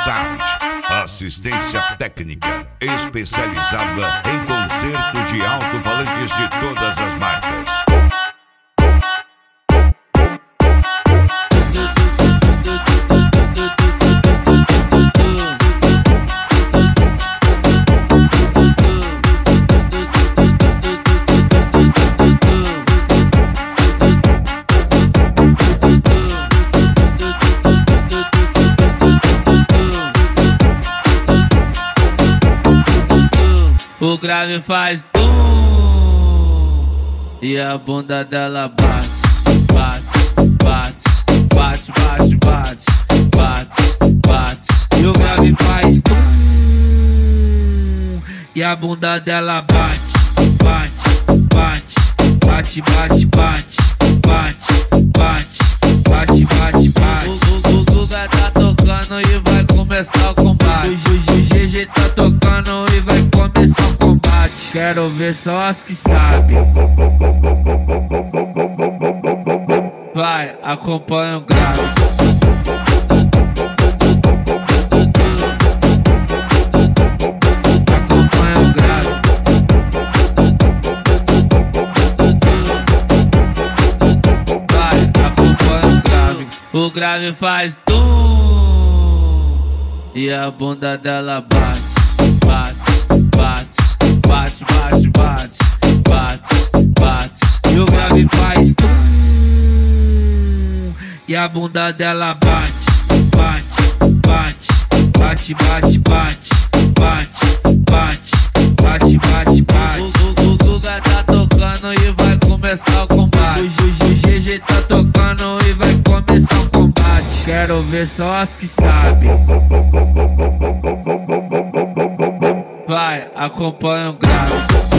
Sound, assistência técnica especializada em concertos de alto-falantes de todas as marcas. O grave faz tum e a bunda dela bate, bate, bate, bate, bate, bate, bate, bate. E o grave faz tum e a bunda dela bate, bate, bate, bate, bate, bate, bate, bate, bate, bate, bate. O Guga tá tocando e vai começar o combate. O GG tá tocando e vai começar o combate. Quero ver só as que sabem. Vai, acompanha o grave. Acompanha o grave. Vai, acompanha o grave. O grave faz tum e a bunda dela bate, bate, bate, bate, bate, bate, bate, bate. E o grave faz tum e a bunda dela bate, bate, bate, bate, bate, bate, bate, bate, bate, bate. O Guga tá tocando e vai começar o combate. O GG tá tocando e vai começar o combate. Quero ver só as que sabem. Vai, acompanha o grave.